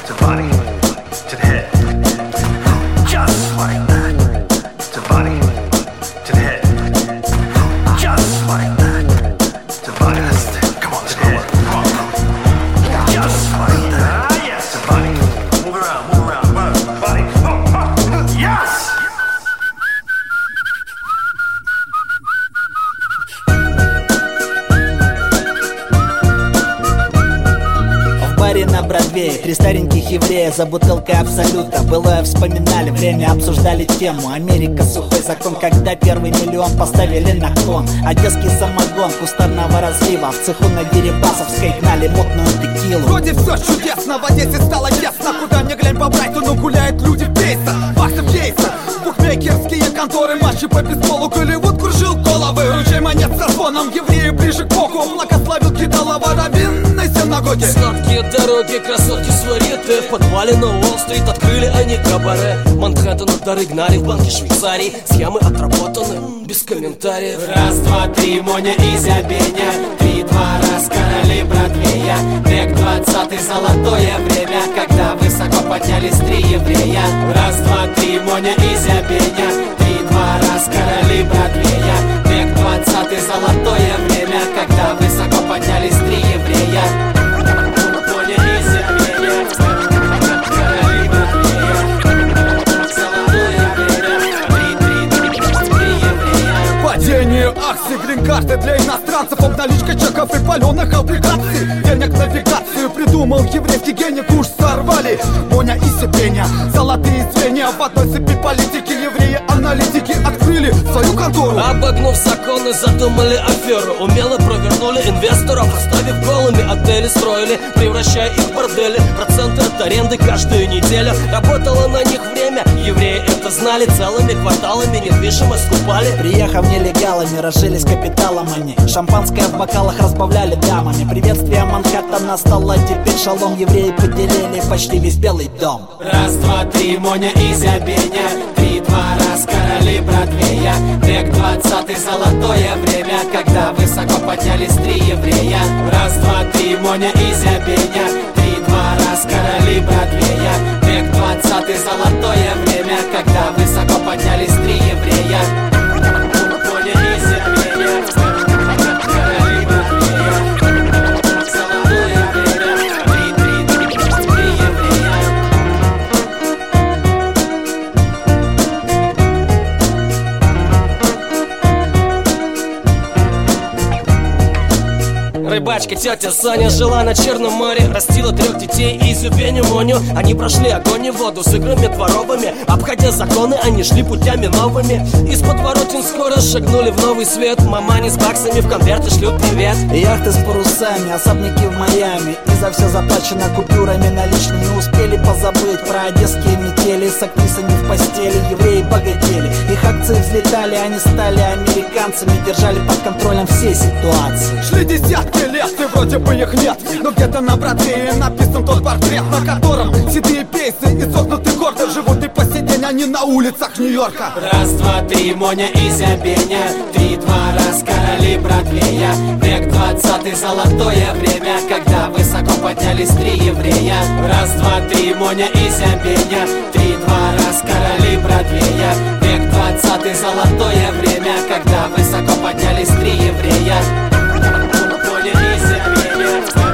to the body, to the head. Just like that. To the body, to the head. Just like that. To the body, come on, to the head. Just like that. Yes, to the body. Move around, body. Yes! На Бродвее 3 стареньких еврея за бутылкой Абсолюта. Былое вспоминали, время обсуждали тему. Америка, сухой закон, когда первый миллион поставили на кон. Одесский самогон кустарного разлива. В цеху на Дерибасовской гнали мутную текилу. Вроде все чудесно, в Одессе стало ясно. Куда ни глянь по Брайтону гуляют люди в пейсах. Баксы в кейсах, букмекерские конторы. Матчи по бейсболу, Голливуд кружил головы. Ручей монет со звоном, евреи ближе к Богу. Благословил кидалова раввинной синагоги. Сладкие дороги, красотки свариты. В подвале на Уолл-стрит открыли они кабаре. Манхэттен от дары гнали в банке Швейцарии. Схемы отработаны, без комментариев. Раз, два, три, Моня и Зябеня. 3-2 раз короли Бродвея. Век 20-й, золотое время, когда высоко поднялись 3 еврея. Раз, два, три, Моня и Зябеня. 3-2 раз короли Бродвея. Век 20-й, золотое время, когда высоко поднялись 3 еврея. Падение акций, грин-карты для иностранцев, обналичка чеков и паленых облигаций. Денег навигацию придумал еврейский гений, курс сорвали Моня и Зябеня. Золотые звенья в одной цепи политики. Евреи, аналитики открыли свою контору. Обогнув законы, задумали аферу. Умело провернули инвесторов, оставив голыми отели строили, превращая их в бордели. Проценты от аренды каждую неделю. Работало на них время, евреи это знали. Целыми кварталами недвижимость скупали. Приехав нелегалами, разжились капиталом они. Шампанское в бокалах разбавляли дамами. Приветствие Манхэттена стало теперь шалом. Евреи поделили почти весь Белый дом. Раз, два, три, Моня и Зябеня. 3-2 раз короли Бродвея. Век 20-й, золотое время, когда высоко поднялись 3 еврея. Раз, два, три, Моня и Зябеня. 3-2 раз короли Бродвея. Век 20-й, золотое время, когда высоко поднялись 3 еврея. Моня и Зябеня. Короли Бродвея. Золотое время. 3 еврея. Рыбачка тетя Соня жила на Черном море. Растила 3 детей и Зюбеню Моню. Они прошли огонь и воду с играми дворовыми. Обходя законы, они шли путями новыми. Из подворотен скоро шагнули в новый свет. Мамани с баксами в конверты шлют привет. Яхты с парусами, особняки в Майами. И за все заплачено купюрами наличными. Успели позабыть про одесские метели. С актрисами в постели евреи богатели. Их акции взлетали, они стали американцами. Держали под контролем все ситуации. Шли десятки лет, и вроде бы их нет. Но где-то на Бродвее написан тот портрет, на котором седые пейсы и согнутый гордо живут и по сей день они на улицах Нью-Йорка. Раз, два, три, Моня и Зябеня. 3-2 раз короли Бродвея. Век 20-й, золотое время, когда высоко поднялись 3 еврея. Раз, два, три, Моня и Зябеня. 3-2 раз короли Бродвея. Век 20-й, золотое время, когда высоко поднялись 3 еврея. Моня и Зябеня.